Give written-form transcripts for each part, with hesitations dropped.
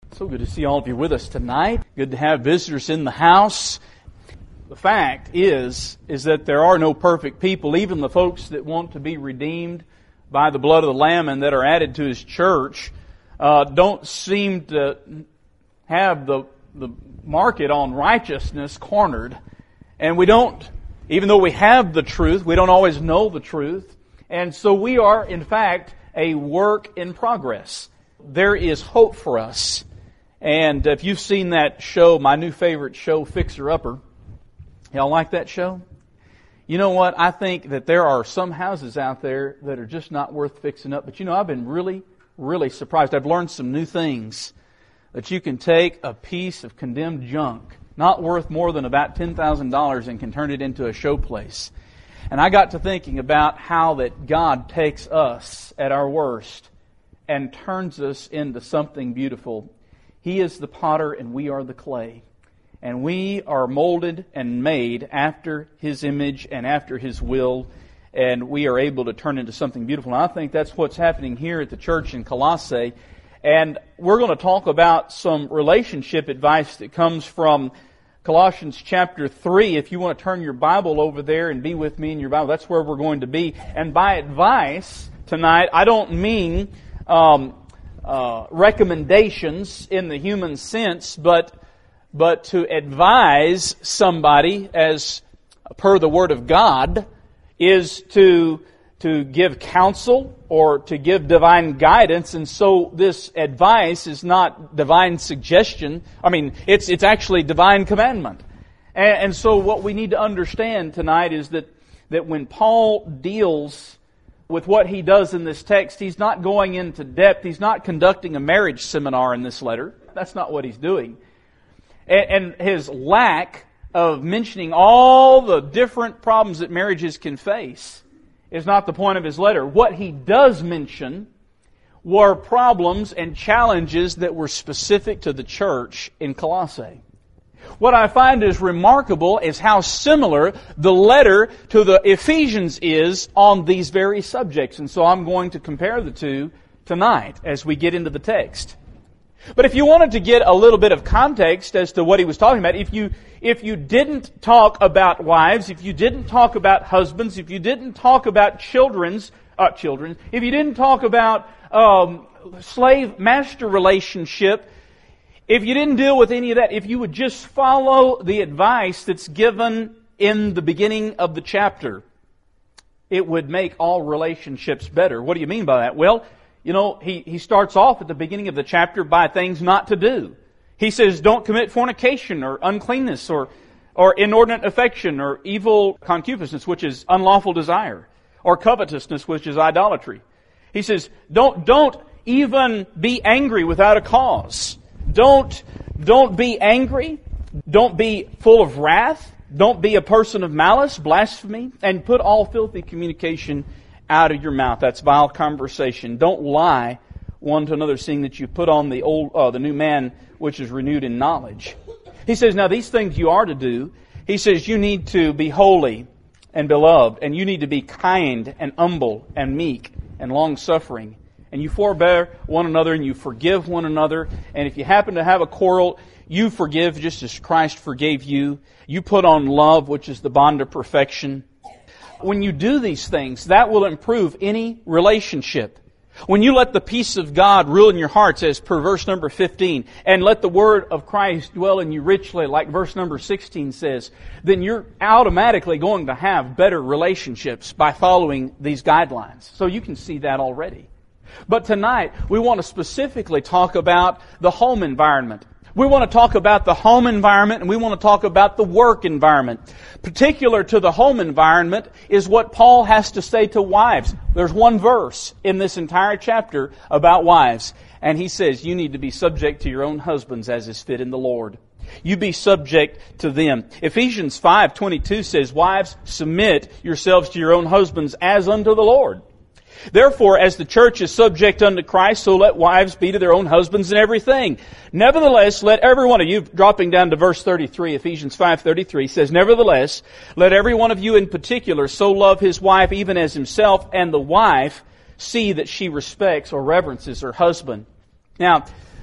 So good to see all of you with us tonight. Good to have visitors in the house. The fact is that there are no perfect people. Even the folks that want to be redeemed by the blood of the Lamb and that are added to His church don't seem to have the market on righteousness cornered. And we don't, even though we have the truth, we don't always know the truth. And so we are, in fact, a work in progress. There is hope for us. And if you've seen that show, my new favorite show, Fixer Upper, y'all like that show? You know what? I think that there are some houses out there that are just not worth fixing up. But I've been really surprised. I've learned some new things. That you can take a piece of condemned junk, not worth more than about $10,000, and can turn it into a showplace. And I got to thinking about how that God takes us at our worst and turns us into something beautiful. He is the potter and we are the clay. And we are molded and made after His image and after His will. And we are able to turn into something beautiful. And I think that's what's happening here at the church in Colossae. And we're going to talk about some relationship advice that comes from Colossians chapter 3. If you want to turn your Bible over there and be with me in your Bible, that's where we're going to be. And by advice tonight, I don't mean recommendations in the human sense, but to advise somebody as per the Word of God is to give counsel or to give divine guidance. And so this advice is not divine suggestion. I mean, it's actually divine commandment. And so what we need to understand tonight is that when Paul deals with what he does in this text, he's not going into depth. He's not conducting a marriage seminar in this letter. That's not what he's doing. And his lack of mentioning all the different problems that marriages can face is not the point of his letter. What he does mention were problems and challenges that were specific to the church in Colossae. What I find is remarkable is how similar the letter to the Ephesians is on these very subjects. And so I'm going to compare the two tonight as we get into the text. But if you wanted to get a little bit of context as to what he was talking about, if you didn't talk about wives, if you didn't talk about husbands, if you didn't talk about children, if you didn't talk about slave-master relationship, if you didn't deal with any of that, if you would just follow the advice that's given in the beginning of the chapter, it would make all relationships better. What do you mean by that? Well, he starts off at the beginning of the chapter by things not to do. He says, don't commit fornication or uncleanness or inordinate affection or evil concupiscence, which is unlawful desire, or covetousness, which is idolatry. He says, don't even be angry without a cause. Don't be angry. Don't be full of wrath. Don't be a person of malice, blasphemy, and put all filthy communication out of your mouth. That's vile conversation. Don't lie one to another, seeing that you put on the new man, which is renewed in knowledge. He says, now these things you are to do. He says you need to be holy and beloved, and you need to be kind and humble and meek and long-suffering. And you forbear one another and you forgive one another. And if you happen to have a quarrel, you forgive just as Christ forgave you. You put on love, which is the bond of perfection. When you do these things, that will improve any relationship. When you let the peace of God rule in your hearts, as per verse number 15, and let the word of Christ dwell in you richly, like verse number 16 says, then you're automatically going to have better relationships by following these guidelines. So you can see that already. But tonight, we want to specifically talk about the home environment. We want to talk about the home environment, and we want to talk about the work environment. Particular to the home environment is what Paul has to say to wives. There's one verse in this entire chapter about wives. And he says, you need to be subject to your own husbands as is fit in the Lord. You be subject to them. Ephesians 5:22 says, wives, submit yourselves to your own husbands as unto the Lord. Therefore, as the church is subject unto Christ, so let wives be to their own husbands in everything. Nevertheless, let every one of you, dropping down to verse 33, Ephesians 5:33 says, nevertheless, let every one of you in particular so love his wife even as himself, and the wife see that she respects or reverences her husband. Now,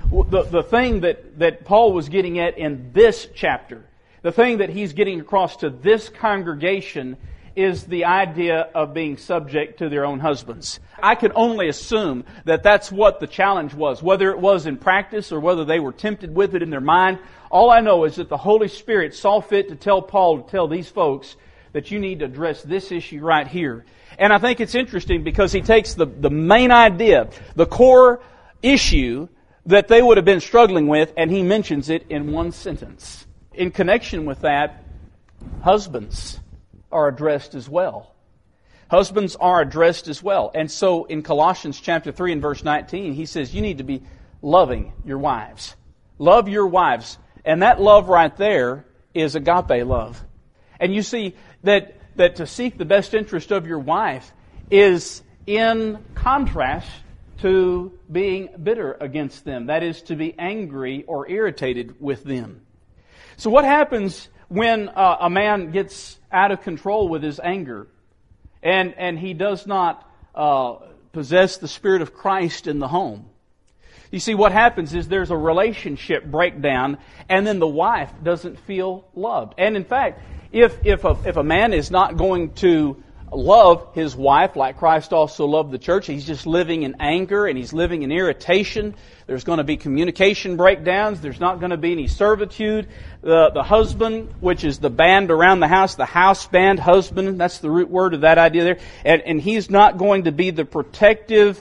the thing that Paul was getting at in this chapter, the thing that he's getting across to this congregation, is the idea of being subject to their own husbands. I can only assume that that's what the challenge was, whether it was in practice or whether they were tempted with it in their mind. All I know is that the Holy Spirit saw fit to tell Paul to tell these folks that you need to address this issue right here. And I think it's interesting because he takes the main idea, the core issue that they would have been struggling with, and he mentions it in one sentence. In connection with that, husbands are addressed as well. Husbands are addressed as well. And so in Colossians chapter 3 and verse 19, he says you need to be loving your wives. Love your wives. And that love right there is agape love. And you see that to seek the best interest of your wife is in contrast to being bitter against them. That is, to be angry or irritated with them. So what happens when a man gets out of control with his anger and he does not possess the Spirit of Christ in the home? You see, what happens is there's a relationship breakdown, and then the wife doesn't feel loved. And in fact, if a man is not going to love his wife like Christ also loved the church, he's just living in anger and he's living in irritation, there's going to be communication breakdowns, there's not going to be any servitude. The husband, which is the band around the house band, husband, that's the root word of that idea there, and he's not going to be the protective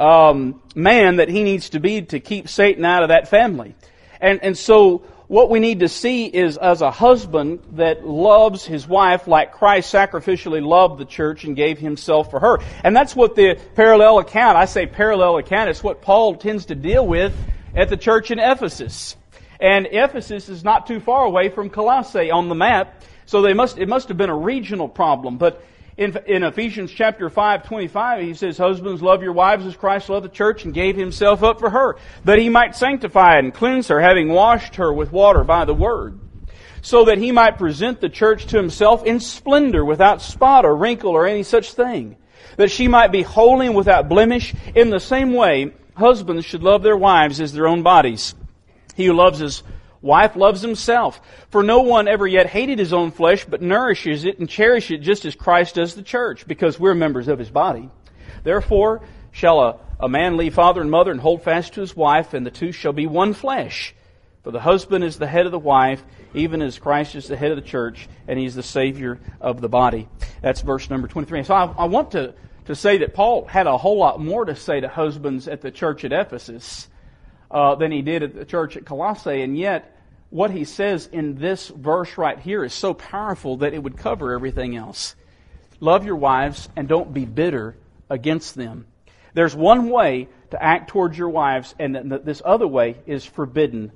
man that he needs to be to keep Satan out of that family. And so what we need to see is as a husband that loves his wife like Christ sacrificially loved the church and gave himself for her. And that's what the parallel account, I say parallel account, it's what Paul tends to deal with at the church in Ephesus. And Ephesus is not too far away from Colossae on the map, so it must have been a regional problem. But in Ephesians chapter 5:25, he says, husbands, love your wives as Christ loved the church and gave himself up for her, that he might sanctify and cleanse her, having washed her with water by the word, so that he might present the church to himself in splendor, without spot or wrinkle or any such thing, that she might be holy and without blemish. In the same way, husbands should love their wives as their own bodies. He who loves his wife loves himself. For no one ever yet hated his own flesh, but nourishes it and cherishes it just as Christ does the church, because we're members of his body. Therefore shall a man leave father and mother and hold fast to his wife, and the two shall be one flesh. For the husband is the head of the wife, even as Christ is the head of the church, and he's the Savior of the body. That's verse number 23. So I want to say that Paul had a whole lot more to say to husbands at the church at Ephesus than he did at the church at Colossae, and yet what he says in this verse right here is so powerful that it would cover everything else. Love your wives and don't be bitter against them. There's one way to act towards your wives, and this other way is forbidden.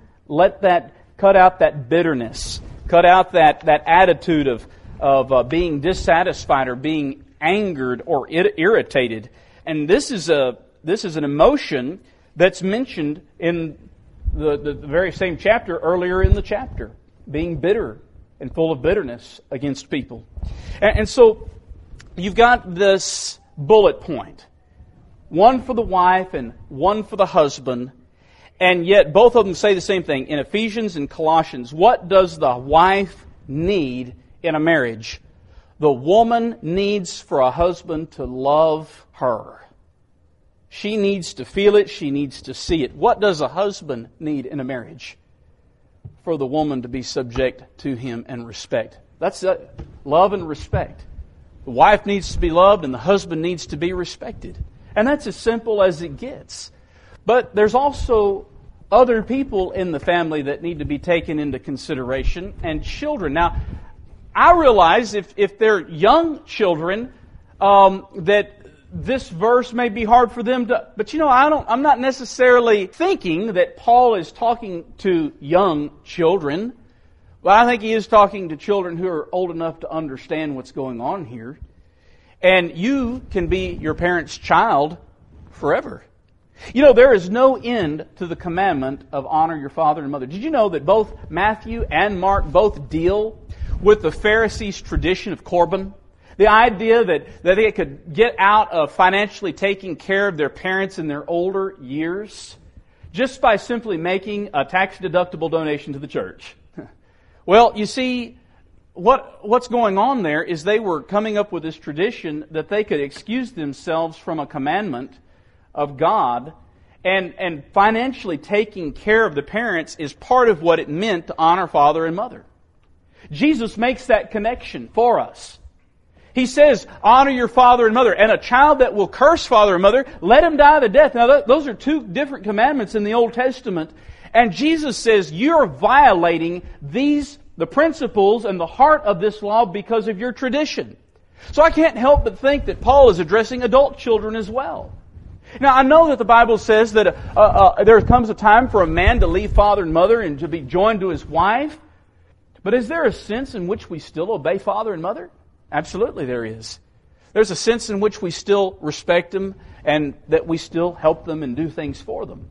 Cut out that bitterness. Cut out that attitude of being dissatisfied or being angered or irritated. And this is an emotion that's mentioned in the very same chapter earlier in the chapter, being bitter and full of bitterness against people. And so you've got this bullet point, one for the wife and one for the husband, and yet both of them say the same thing. In Ephesians and Colossians, what does the wife need in a marriage? The woman needs for a husband to love her. She needs to feel it. She needs to see it. What does a husband need in a marriage? For the woman to be subject to him and respect. That's love and respect. The wife needs to be loved and the husband needs to be respected. And that's as simple as it gets. But there's also other people in the family that need to be taken into consideration, and children. Now, I realize if they're young children, that this verse may be hard for them to, but I'm not necessarily thinking that Paul is talking to young children, but I think he is talking to children who are old enough to understand what's going on here. And you can be your parent's child forever. There is no end to the commandment of honor your father and mother. Did you know that both Matthew and Mark both deal with the Pharisees' tradition of Corban? The idea that they could get out of financially taking care of their parents in their older years. just by simply making a tax-deductible donation to the church. Well, you see, what's going on there is they were coming up with this tradition that they could excuse themselves from a commandment of God, and financially taking care of the parents is part of what it meant to honor father and mother. Jesus makes that connection for us. He says, honor your father and mother. And a child that will curse father and mother, let him die the death. Now, those are two different commandments in the Old Testament. And Jesus says, you're violating the principles and the heart of this law because of your tradition. So I can't help but think that Paul is addressing adult children as well. Now, I know that the Bible says that there comes a time for a man to leave father and mother and to be joined to his wife. But is there a sense in which we still obey father and mother? Absolutely there is. There's a sense in which we still respect them and that we still help them and do things for them.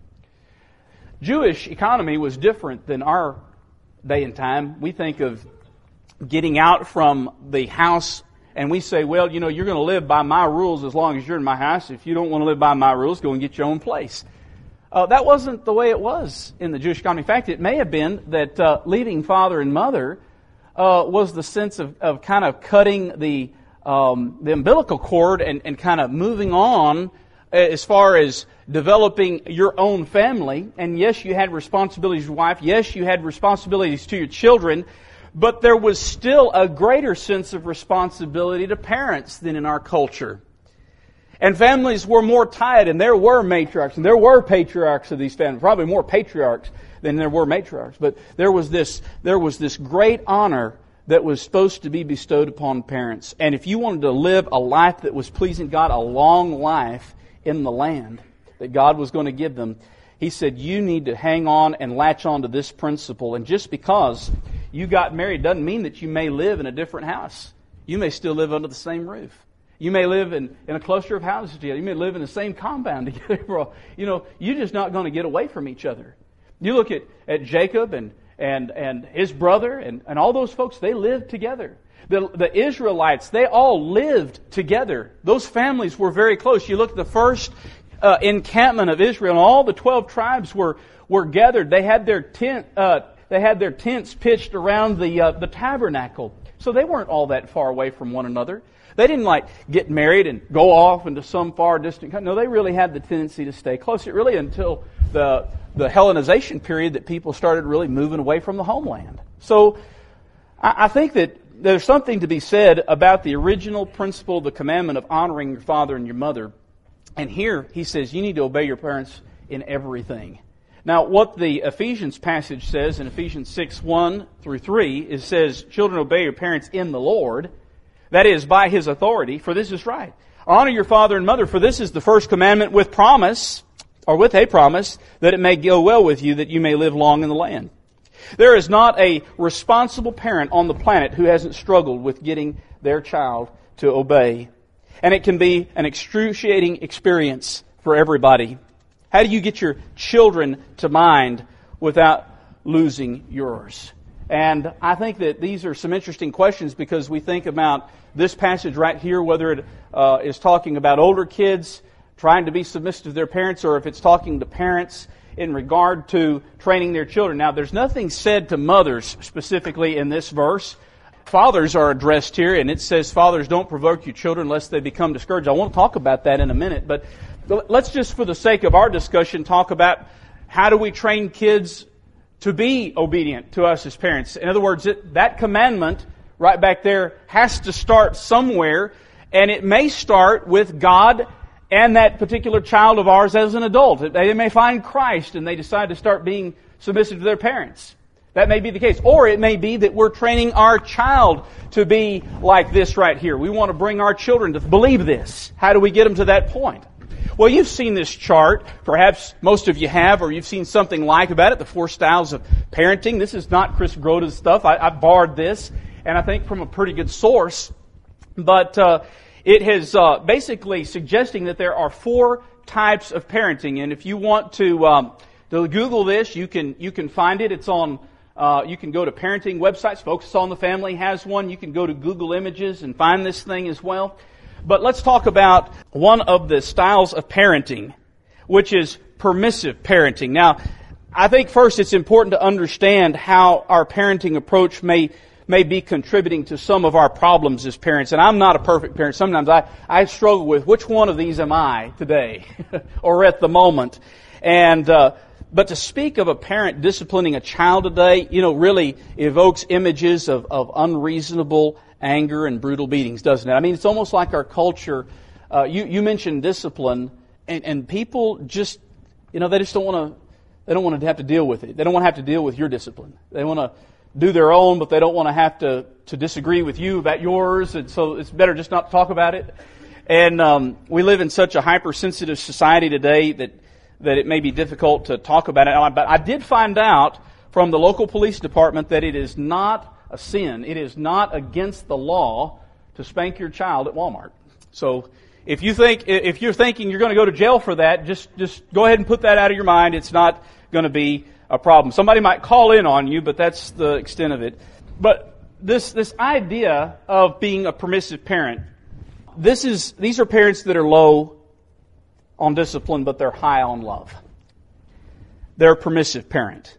Jewish economy was different than our day and time. We think of getting out from the house and we say, well, you're going to live by my rules as long as you're in my house. If you don't want to live by my rules, go and get your own place. That wasn't the way it was in the Jewish economy. In fact, it may have been that leaving father and mother was the sense of kind of cutting the umbilical cord and kind of moving on as far as developing your own family. And yes, you had responsibilities to your wife. Yes, you had responsibilities to your children. But there was still a greater sense of responsibility to parents than in our culture. And families were more tied, and there were matriarchs, and there were patriarchs of these families, probably more patriarchs than there were matriarchs. But there was this great honor that was supposed to be bestowed upon parents. And if you wanted to live a life that was pleasing to God, a long life in the land that God was going to give them, He said, you need to hang on and latch on to this principle. And just because you got married doesn't mean that you may live in a different house. You may still live under the same roof. You may live in a cluster of houses together. You may live in the same compound together. You're just not going to get away from each other. You look at Jacob and his brother and all those folks, they lived together. The Israelites, they all lived together. Those families were very close. You look at the first encampment of Israel, and all the 12 tribes were gathered. They had their tents pitched around the tabernacle. So they weren't all that far away from one another. They didn't get married and go off into some far distant country. No, they really had the tendency to stay close. It really until the Hellenization period that people started really moving away from the homeland. So I think that there's something to be said about the original principle, the commandment of honoring your father and your mother. And here he says you need to obey your parents in everything. Now, what the Ephesians passage says in Ephesians 6:1-3, it says, children, obey your parents in the Lord. That is, by His authority, for this is right. Honor your father and mother, for this is the first commandment with promise, or with a promise, that it may go well with you, that you may live long in the land. There is not a responsible parent on the planet who hasn't struggled with getting their child to obey. And it can be an excruciating experience for everybody. How do you get your children to mind without losing yours? And I think that these are some interesting questions because we think about this passage right here, whether it is talking about older kids trying to be submissive to their parents, or if it's talking to parents in regard to training their children. Now, there's nothing said to mothers specifically in this verse. Fathers are addressed here, and it says, fathers, don't provoke your children lest they become discouraged. I want to talk about that in a minute, but let's just, for the sake of our discussion, talk about how do we train kids to be obedient to us as parents. In other words, that commandment right back there has to start somewhere, and it may start with God and that particular child of ours as an adult. They may find Christ and they decide to start being submissive to their parents. That may be the case. Or it may be that we're training our child to be like this right here. We want to bring our children to believe this. How do we get them to that point? Well, you've seen this chart. Perhaps most of you have, or you've seen something like about it, the 4 styles of parenting. This is not Chris Grota's stuff. I borrowed this, and I think from a pretty good source. But it has basically suggesting that there are 4 types of parenting. And if you want to Google this, you can find it. It's on. You can go to parenting websites. Focus on the Family has one. You can go to Google Images and find this thing as well. But let's talk about one of the styles of parenting. which is permissive parenting. Now, I think first it's important to understand how our parenting approach may be contributing to some of our problems as parents. And I'm not a perfect parent. Sometimes I struggle with which one of these am I today or at the moment. And but to speak of a parent disciplining a child today, really evokes images of unreasonable anger and brutal beatings, doesn't it? I mean, it's almost like our culture. You mentioned discipline, and people just, they just don't want to. They don't want to have to deal with it. They don't want to have to deal with your discipline. They want to do their own, but they don't want to have to disagree with you about yours, and so it's better just not to talk about it. And we live in such a hypersensitive society today that it may be difficult to talk about it. But I did find out from the local police department that it is not a sin. It is not against the law to spank your child at Walmart. So if you're thinking you're going to go to jail for that, just go ahead and put that out of your mind. It's not going to be a problem. Somebody might call in on you, but that's the extent of it. But this idea of being a permissive parent, these are parents that are low on discipline, but they're high on love. They're a permissive parent.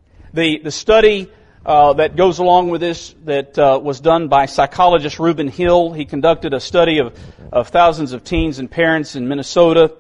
The study that goes along with this that was done by psychologist Reuben Hill. He conducted a study of thousands of teens and parents in Minnesota.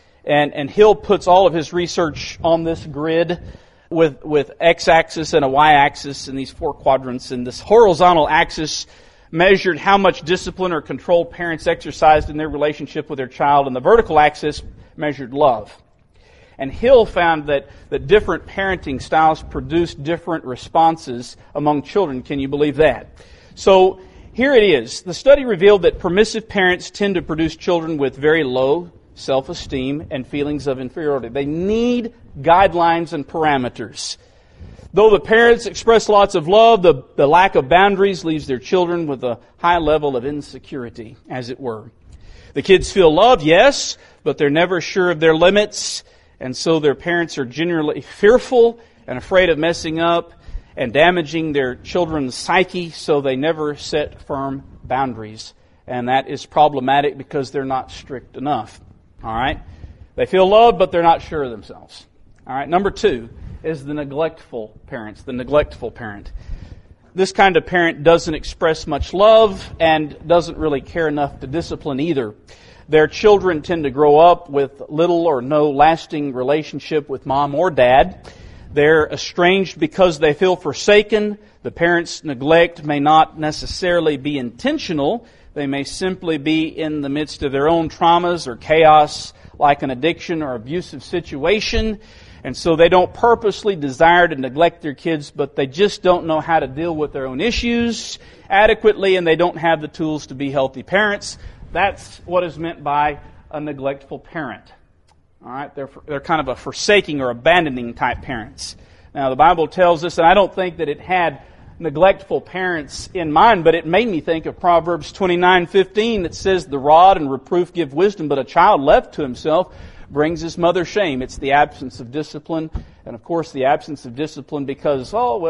And Hill puts all of his research on this grid with x-axis and a y-axis in these 4 quadrants. And this horizontal axis measured how much discipline or control parents exercised in their relationship with their child, and the vertical axis measured love. And Hill found that different parenting styles produce different responses among children. Can you believe that? So here it is. The study revealed that permissive parents tend to produce children with very low self-esteem and feelings of inferiority. They need guidelines and parameters. Though the parents express lots of love, the lack of boundaries leaves their children with a high level of insecurity, as it were. The kids feel loved, yes, but they're never sure of their limits, and so their parents are generally fearful and afraid of messing up and damaging their children's psyche, so they never set firm boundaries. And that is problematic because they're not strict enough. All right? They feel loved, but they're not sure of themselves. All right? Number 2 is the neglectful parents, the neglectful parent. This kind of parent doesn't express much love and doesn't really care enough to discipline either. Their children tend to grow up with little or no lasting relationship with mom or dad. They're estranged because they feel forsaken. The parents' neglect may not necessarily be intentional. They may simply be in the midst of their own traumas or chaos, like an addiction or abusive situation. And so they don't purposely desire to neglect their kids, but they just don't know how to deal with their own issues adequately, and they don't have the tools to be healthy parents. That's what is meant by a neglectful parent. All right, they're kind of a forsaking or abandoning type parents. Now, the Bible tells us, and I don't think that it had neglectful parents in mind, but it made me think of Proverbs 29:15 that says, "The rod and reproof give wisdom, but a child left to himself brings his mother shame." It's the absence of discipline, and of course the absence of discipline because,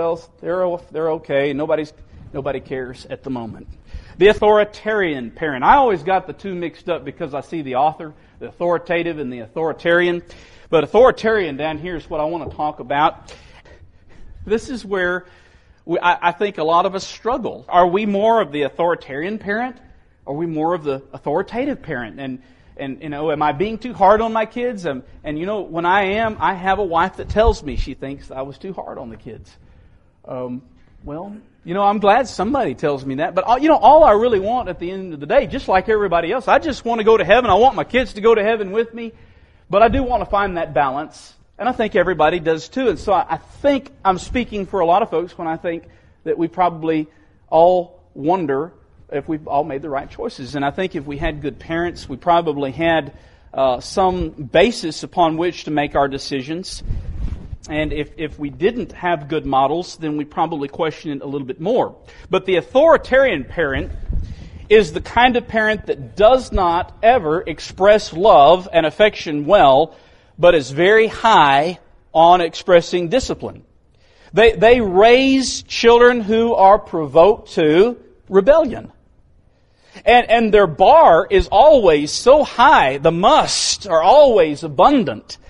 they're okay, nobody cares at the moment. The authoritarian parent. I always got the two mixed up because I see the author, the authoritative and the authoritarian. But authoritarian down here is what I want to talk about. This is where I think a lot of us struggle. Are we more of the authoritarian parent? Are we more of the authoritative parent? And am I being too hard on my kids? And when I am, I have a wife that tells me she thinks I was too hard on the kids. I'm glad somebody tells me that. But, all I really want at the end of the day, just like everybody else, I just want to go to heaven. I want my kids to go to heaven with me. But I do want to find that balance. And I think everybody does too. And so I think I'm speaking for a lot of folks when I think that we probably all wonder if we've all made the right choices. And I think if we had good parents, we probably had some basis upon which to make our decisions. And if we didn't have good models, then we probably question it a little bit more. But the authoritarian parent is the kind of parent that does not ever express love and affection well, but is very high on expressing discipline. They raise children who are provoked to rebellion. And their bar is always so high, the musts are always abundant.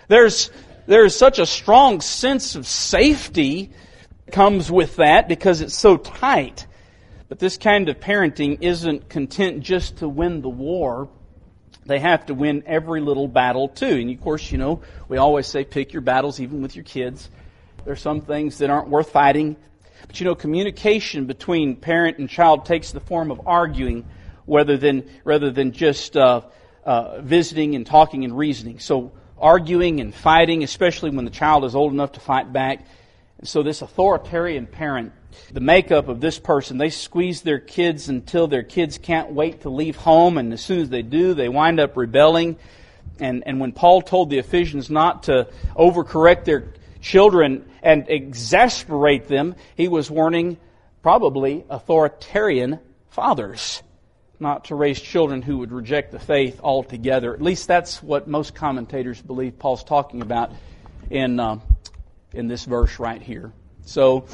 There's such a strong sense of safety that comes with that because it's so tight. But this kind of parenting isn't content just to win the war. They have to win every little battle too. And of course, we always say pick your battles even with your kids. There's some things that aren't worth fighting. But communication between parent and child takes the form of arguing rather than just visiting and talking and reasoning. So arguing and fighting, especially when the child is old enough to fight back. And so this authoritarian parent, the makeup of this person, they squeeze their kids until their kids can't wait to leave home, and as soon as they do, they wind up rebelling. And when Paul told the Ephesians not to overcorrect their children and exasperate them, he was warning probably authoritarian fathers not to raise children who would reject the faith altogether. At least that's what most commentators believe Paul's talking about in this verse right here. So,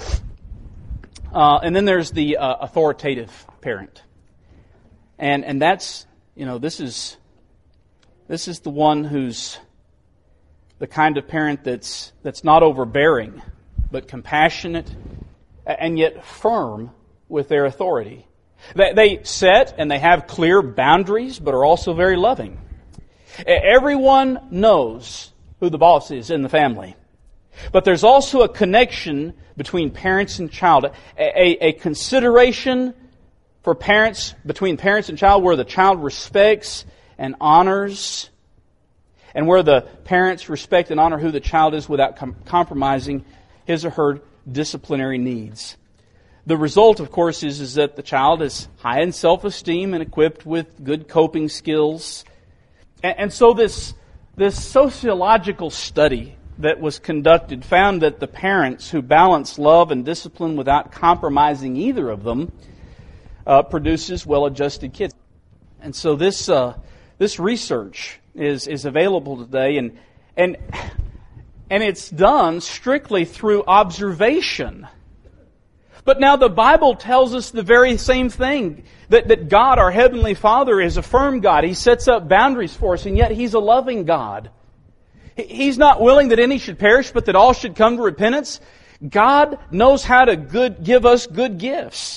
and then there's the authoritative parent, and that's this is the one who's the kind of parent that's not overbearing, but compassionate and yet firm with their authority. They set and they have clear boundaries, but are also very loving. Everyone knows who the boss is in the family. But there's also a connection between parents and child, a consideration for parents, between parents and child, where the child respects and honors, and where the parents respect and honor who the child is without compromising his or her disciplinary needs. The result, of course, is that the child is high in self-esteem and equipped with good coping skills. And so this sociological study that was conducted found that the parents who balance love and discipline without compromising either of them produces well-adjusted kids. And so this research is available today, and it's done strictly through observation. But now the Bible tells us the very same thing, that God, our Heavenly Father, is a firm God. He sets up boundaries for us, and yet He's a loving God. He's not willing that any should perish, but that all should come to repentance. God knows how to give us good gifts.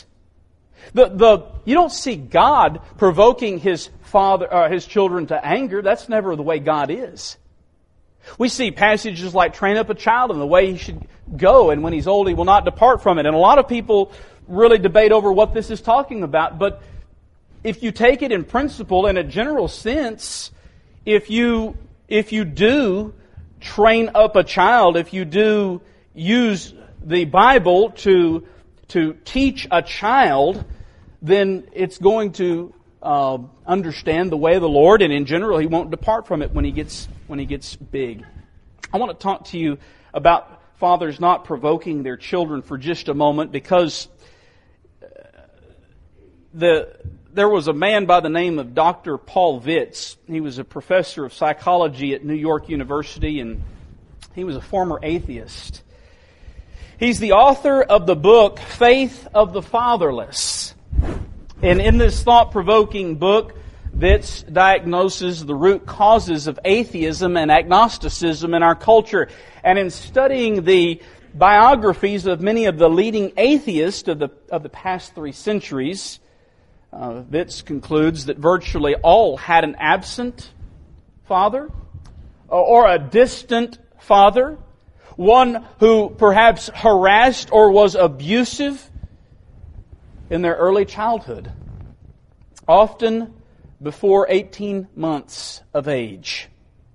You don't see God provoking His children to anger. That's never the way God is. We see passages like train up a child in the way he should go, and when he's old he will not depart from it. And a lot of people really debate over what this is talking about. But if you take it in principle, in a general sense, if you do train up a child, if you do use the Bible to teach a child, then it's going to understand the way of the Lord, and in general, he won't depart from it when he gets big. I want to talk to you about fathers not provoking their children for just a moment, because there was a man by the name of Dr. Paul Vitz. He was a professor of psychology at New York University, and he was a former atheist. He's the author of the book, Faith of the Fatherless. And in this thought-provoking book, Vitz diagnoses the root causes of atheism and agnosticism in our culture. And in studying the biographies of many of the leading atheists of the past 3 centuries, Vitz concludes that virtually all had an absent father or a distant father, one who perhaps harassed or was abusive in their early childhood, often before 18 months of age.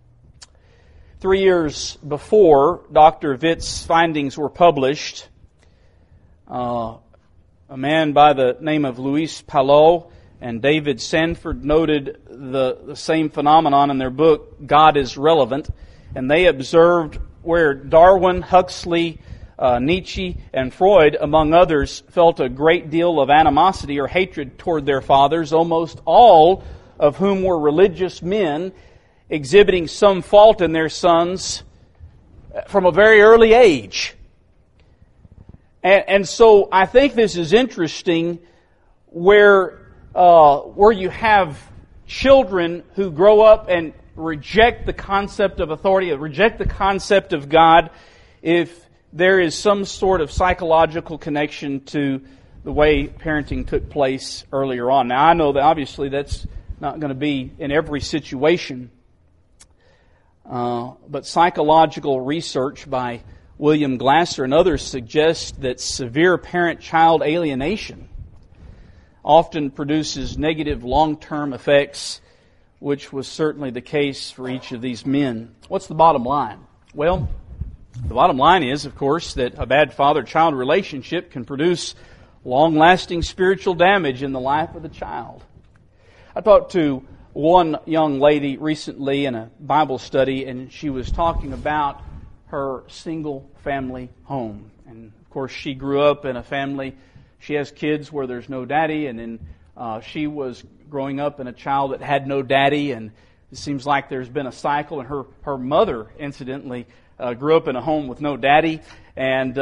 3 years before Dr. Vitz's findings were published, a man by the name of Luis Palou and David Sanford noted the same phenomenon in their book, God is Relevant, and they observed where Darwin, Huxley, Nietzsche, and Freud, among others, felt a great deal of animosity or hatred toward their fathers, almost all of whom were religious men, exhibiting some fault in their sons from a very early age. And so I think this is interesting, where you have children who grow up reject the concept of authority, reject the concept of God, if there is some sort of psychological connection to the way parenting took place earlier on. Now, I know that obviously that's not going to be in every situation, but psychological research by William Glasser and others suggest that severe parent-child alienation often produces negative long-term effects, which was certainly the case for each of these men. What's the bottom line? Well, the bottom line is, of course, that a bad father-child relationship can produce long-lasting spiritual damage in the life of the child. I talked to one young lady recently in a Bible study, and she was talking about her single-family home. And, of course, she grew up in a family. She has kids where there's no daddy, and then she was growing up in a child that had no daddy, and it seems like there's been a cycle. And her mother, incidentally, grew up in a home with no daddy, and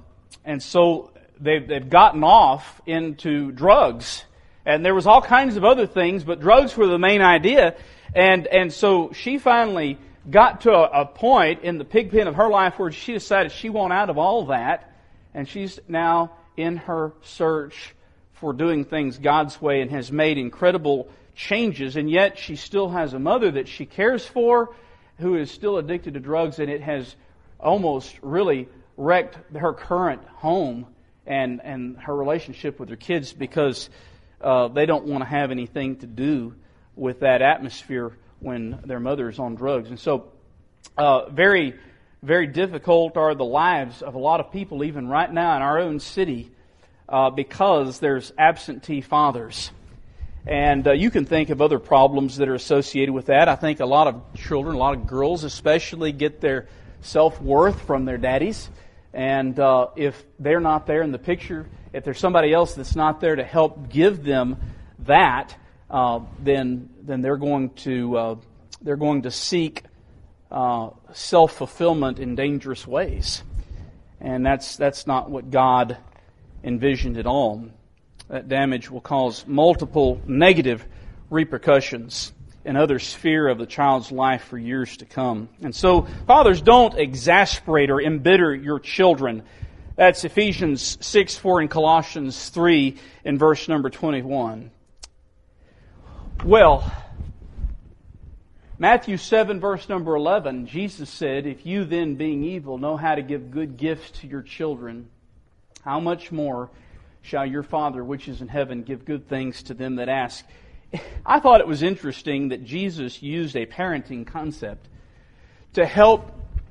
so they've gotten off into drugs, and there was all kinds of other things, but drugs were the main idea, and so she finally got to a point in the pig pen of her life where she decided she wants out of all that, and she's now in her search for doing things God's way and has made incredible changes, and yet she still has a mother that she cares for who is still addicted to drugs, and it has almost really wrecked her current home and her relationship with her kids because they don't want to have anything to do with that atmosphere when their mother is on drugs. And so very, very difficult are the lives of a lot of people, even right now in our own city, because there's absentee fathers. And you can think of other problems that are associated with that. I think a lot of children, a lot of girls especially, get their self-worth from their daddies. And if they're not there in the picture, if there's somebody else that's not there to help give them that, then they're going to seek self-fulfillment in dangerous ways. And that's not what God envisioned at all. That damage will cause multiple negative repercussions in other sphere of the child's life for years to come. And so, fathers, don't exasperate or embitter your children. That's Ephesians 6:4 and Colossians 3 in verse number 21. Well, Matthew 7 verse number 11, Jesus said, "If you then, being evil, know how to give good gifts to your children, how much more shall your Father which is in heaven give good things to them that ask." I thought it was interesting that Jesus used a parenting concept to help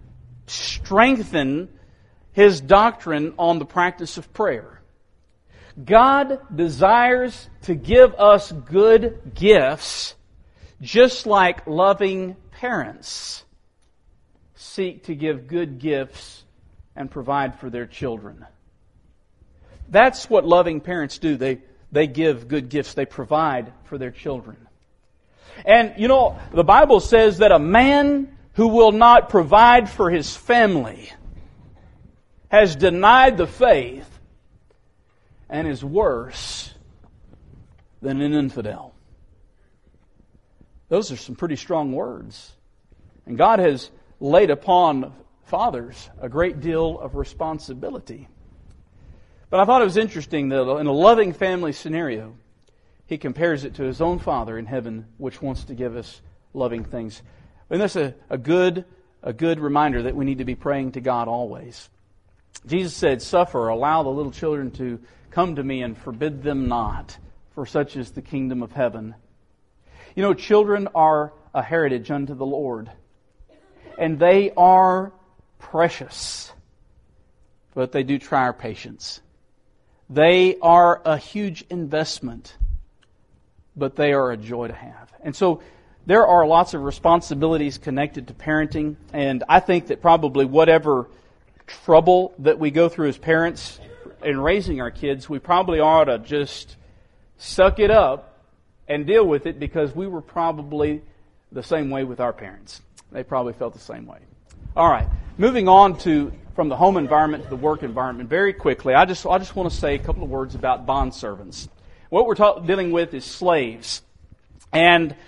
strengthen His doctrine on the practice of prayer. God desires to give us good gifts just like loving parents seek to give good gifts and provide for their children. That's what loving parents do. They give good gifts. They provide for their children. And, you know, the Bible says that a man who will not provide for his family has denied the faith and is worse than an infidel. Those are some pretty strong words. And God has laid upon fathers a great deal of responsibility. But I thought it was interesting that in a loving family scenario, He compares it to His own Father in heaven, which wants to give us loving things. And that's a good reminder that we need to be praying to God always. Jesus said, "Suffer, allow the little children to come to me and forbid them not, for such is the kingdom of heaven." You know, children are a heritage unto the Lord, and they are precious, but they do try our patience. They are a huge investment, but they are a joy to have. And so there are lots of responsibilities connected to parenting, and I think that probably whatever trouble that we go through as parents in raising our kids, we probably ought to just suck it up and deal with it, because we were probably the same way with our parents. They probably felt the same way. All right, moving on from the home environment to the work environment very quickly. I just want to say a couple of words about bondservants. What we're dealing with is slaves. And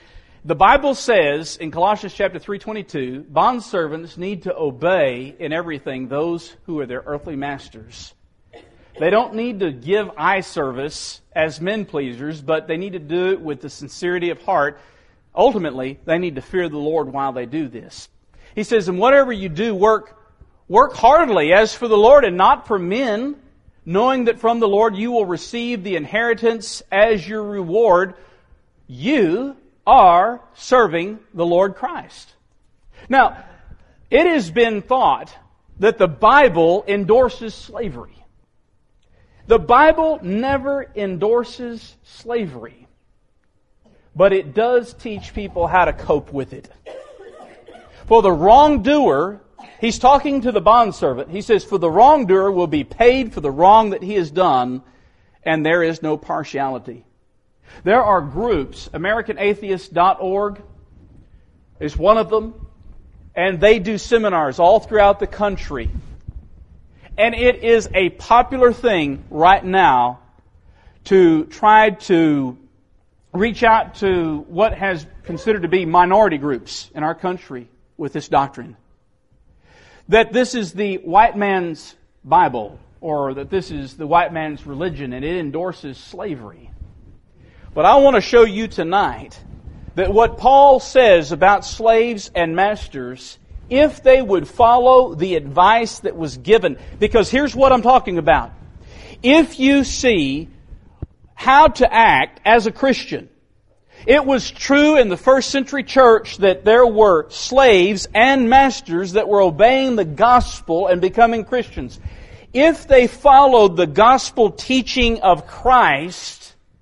The Bible says in Colossians chapter 3:22, bondservants need to obey in everything those who are their earthly masters. They don't need to give eye service as men pleasers, but they need to do it with the sincerity of heart. Ultimately, they need to fear the Lord while they do this. He says, and whatever you do, work heartily as for the Lord and not for men, knowing that from the Lord you will receive the inheritance as your reward. You are serving the Lord Christ. Now, it has been thought that the Bible endorses slavery. The Bible never endorses slavery, but it does teach people how to cope with it. For the wrongdoer, he's talking to the bondservant. He says, for the wrongdoer will be paid for the wrong that he has done, and there is no partiality. There are groups, AmericanAtheist.org is one of them, and they do seminars all throughout the country. And it is a popular thing right now to try to reach out to what has considered to be minority groups in our country with this doctrine. That this is the white man's Bible, or that this is the white man's religion, and it endorses slavery. But I want to show you tonight that what Paul says about slaves and masters, if they would follow the advice that was given, because here's what I'm talking about. If you see how to act as a Christian, it was true in the first century church that there were slaves and masters that were obeying the gospel and becoming Christians. If they followed the gospel teaching of Christ,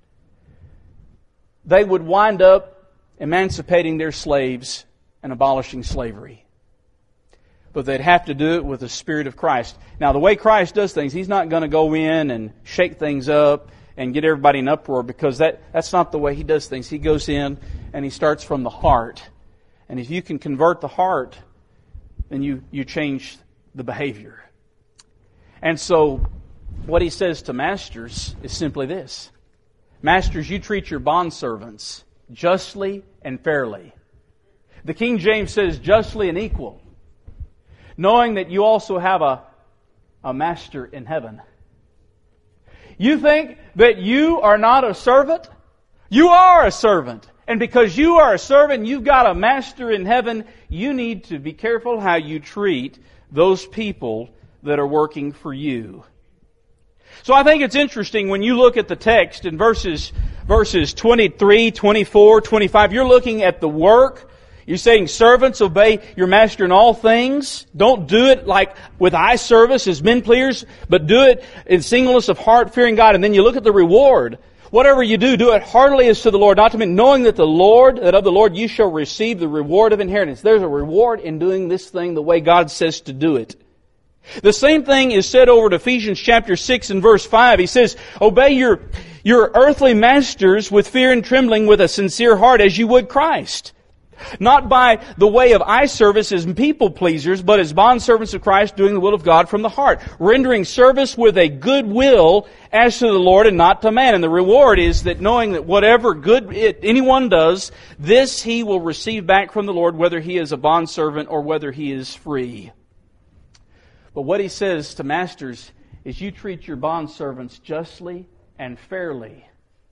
they would wind up emancipating their slaves and abolishing slavery. But they'd have to do it with the Spirit of Christ. Now, the way Christ does things, He's not going to go in and shake things up and get everybody in uproar, because that's not the way He does things. He goes in and He starts from the heart. And if you can convert the heart, then you change the behavior. And so, what He says to masters is simply this. Masters, you treat your bondservants justly and fairly. The King James says justly and equal, knowing that you also have a master in heaven. You think that you are not a servant? You are a servant. And because you are a servant, you've got a master in heaven, you need to be careful how you treat those people that are working for you. So I think it's interesting when you look at the text in verses 23, 24, 25, you're looking at the work. You're saying, servants, obey your master in all things. Don't do it like with eye service as men pleasers, but do it in singleness of heart, fearing God. And then you look at the reward. Whatever you do, do it heartily as to the Lord, not to men, knowing that of the Lord you shall receive the reward of inheritance. There's a reward in doing this thing the way God says to do it. The same thing is said over to Ephesians chapter 6 and verse 5. He says, obey your earthly masters with fear and trembling, with a sincere heart, as you would Christ. Not by the way of eye service as people pleasers, but as bondservants of Christ, doing the will of God from the heart, rendering service with a good will as to the Lord and not to man. And the reward is that knowing that whatever good anyone does, this he will receive back from the Lord, whether he is a bondservant or whether he is free. But what he says to masters is, you treat your bondservants justly and fairly.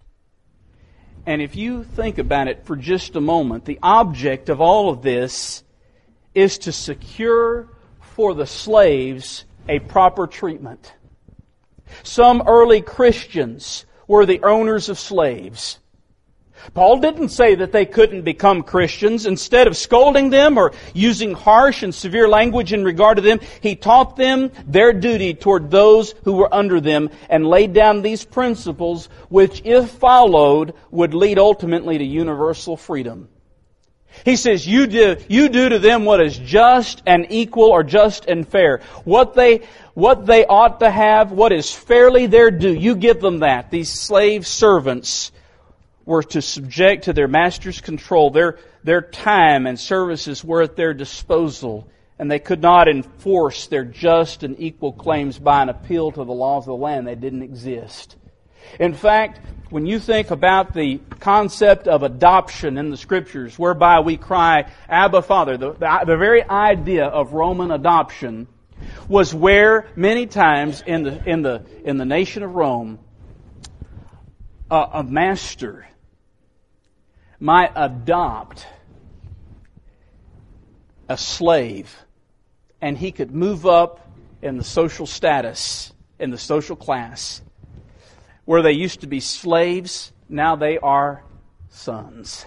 And if you think about it for just a moment, the object of all of this is to secure for the slaves a proper treatment. Some early Christians were the owners of slaves. Paul didn't say that they couldn't become Christians. Instead of scolding them or using harsh and severe language in regard to them, he taught them their duty toward those who were under them and laid down these principles which, if followed, would lead ultimately to universal freedom. He says, you do to them what is just and equal, or just and fair. What they ought to have, what is fairly their due, you give them that. These slave servants were to subject to their master's control. Their time and services were at their disposal, and they could not enforce their just and equal claims by an appeal to the laws of the land. They didn't exist. In fact, when you think about the concept of adoption in the Scriptures, whereby we cry, Abba, Father, the very idea of Roman adoption was where many times in the nation of Rome, a master might adopt a slave, and he could move up in the social status, in the social class. Where they used to be slaves, now they are sons.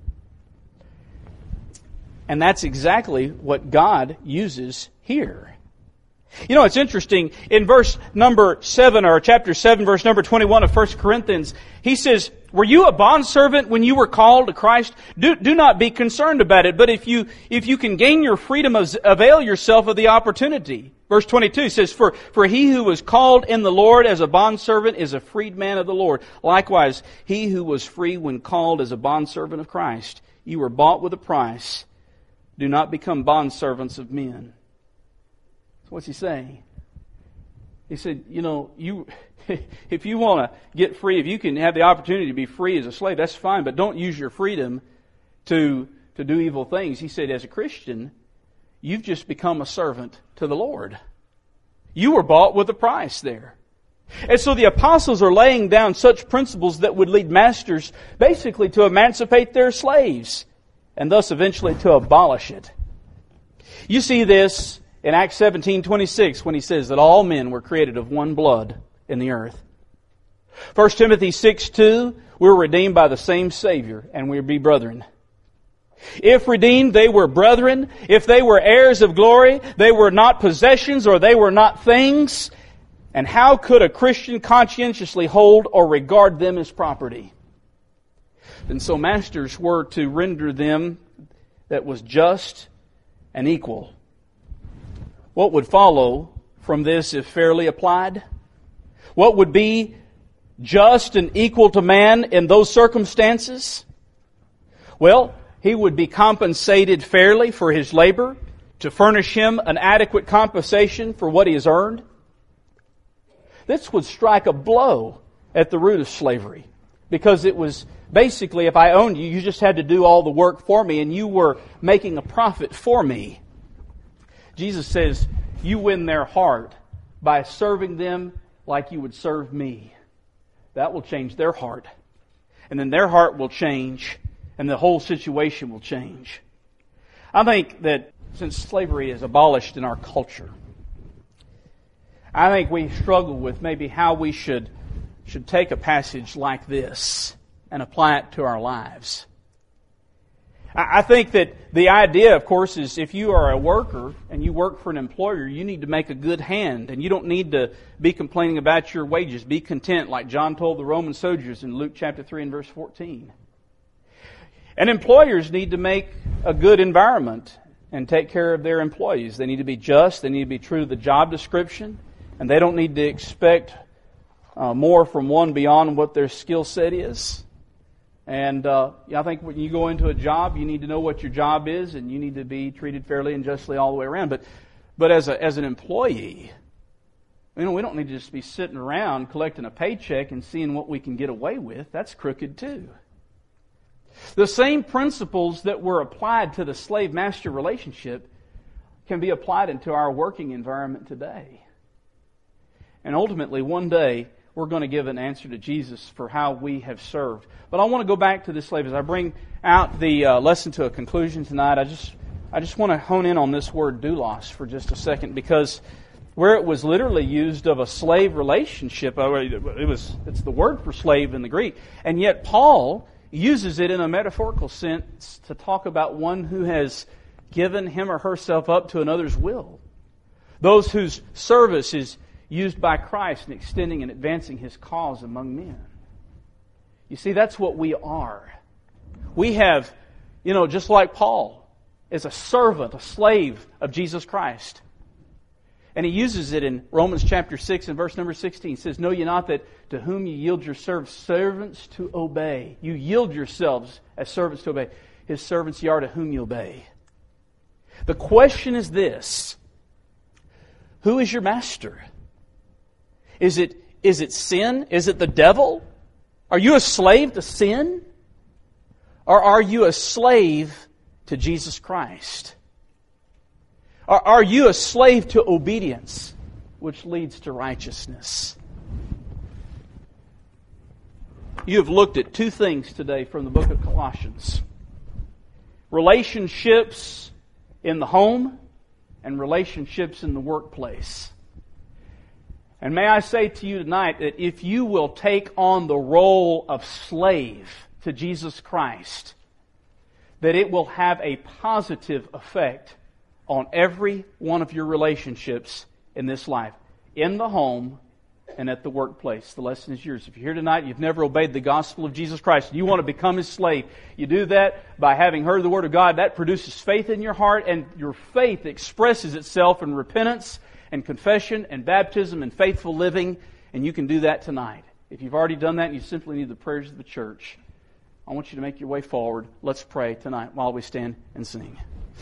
And that's exactly what God uses here. You know, it's interesting. In verse number 7, or chapter 7, verse number 21 of 1 Corinthians, he says, were you a bondservant when you were called to Christ? Do not be concerned about it. But if you can gain your freedom, avail yourself of the opportunity. Verse 22 says, For he who was called in the Lord as a bondservant is a freedman of the Lord. Likewise, he who was free when called as a bondservant of Christ. You were bought with a price. Do not become bondservants of men. So what's he saying? He said, you know, if you want to get free, if you can have the opportunity to be free as a slave, that's fine, but don't use your freedom to do evil things. He said, as a Christian, you've just become a servant to the Lord. You were bought with a price there. And so the apostles are laying down such principles that would lead masters basically to emancipate their slaves and thus eventually to abolish it. You see this in Acts 17:26 when he says that all men were created of one blood in the earth. 1 Timothy 6:2, we're redeemed by the same Savior and we be brethren. If redeemed, they were brethren. If they were heirs of glory, they were not possessions or they were not things. And how could a Christian conscientiously hold or regard them as property? And so masters were to render them that was just and equal. What would follow from this if fairly applied? What would be just and equal to man in those circumstances? Well, he would be compensated fairly for his labor, to furnish him an adequate compensation for what he has earned. This would strike a blow at the root of slavery, because it was basically, if I owned you, you just had to do all the work for me and you were making a profit for me. Jesus says, you win their heart by serving them like you would serve me. That will change their heart. And then their heart will change and the whole situation will change. I think that since slavery is abolished in our culture, I think we struggle with maybe how we should take a passage like this and apply it to our lives. I think that the idea, of course, is if you are a worker and you work for an employer, you need to make a good hand, and you don't need to be complaining about your wages. Be content, like John told the Roman soldiers in Luke chapter 3 and verse 14. And employers need to make a good environment and take care of their employees. They need to be just, they need to be true to the job description, and they don't need to expect more from one beyond what their skill set is. And I think when you go into a job, you need to know what your job is, and you need to be treated fairly and justly all the way around. But as an employee, we don't need to just be sitting around collecting a paycheck and seeing what we can get away with. That's crooked too. The same principles that were applied to the slave-master relationship can be applied into our working environment today. And ultimately, one day, we're going to give an answer to Jesus for how we have served. But I want to go back to this slave. As I bring out the lesson to a conclusion tonight, I just want to hone in on this word doulos for just a second, because where it was literally used of a slave relationship, it's the word for slave in the Greek, and yet Paul uses it in a metaphorical sense to talk about one who has given him or herself up to another's will. Those whose service is used by Christ in extending and advancing His cause among men. You see, that's what we are. We have, just like Paul, is a servant, a slave of Jesus Christ. And he uses it in Romans chapter 6 and verse number 16. He says, know ye not that to whom you yield yourselves servants to obey. You yield yourselves as servants to obey. His servants ye are to whom you obey. The question is this: who is your master? Is it Is it sin? Is it the devil? Are you a slave to sin? Or are you a slave to Jesus Christ? Or are you a slave to obedience, which leads to righteousness? You have looked at two things today from the book of Colossians. Relationships in the home and relationships in the workplace. And may I say to you tonight that if you will take on the role of slave to Jesus Christ, that it will have a positive effect on every one of your relationships in this life, in the home and at the workplace. The lesson is yours. If you're here tonight, you've never obeyed the gospel of Jesus Christ, and you want to become His slave, you do that by having heard the Word of God. That produces faith in your heart, and your faith expresses itself in repentance and confession and baptism and faithful living, and you can do that tonight. If you've already done that and you simply need the prayers of the church, I want you to make your way forward. Let's pray tonight while we stand and sing.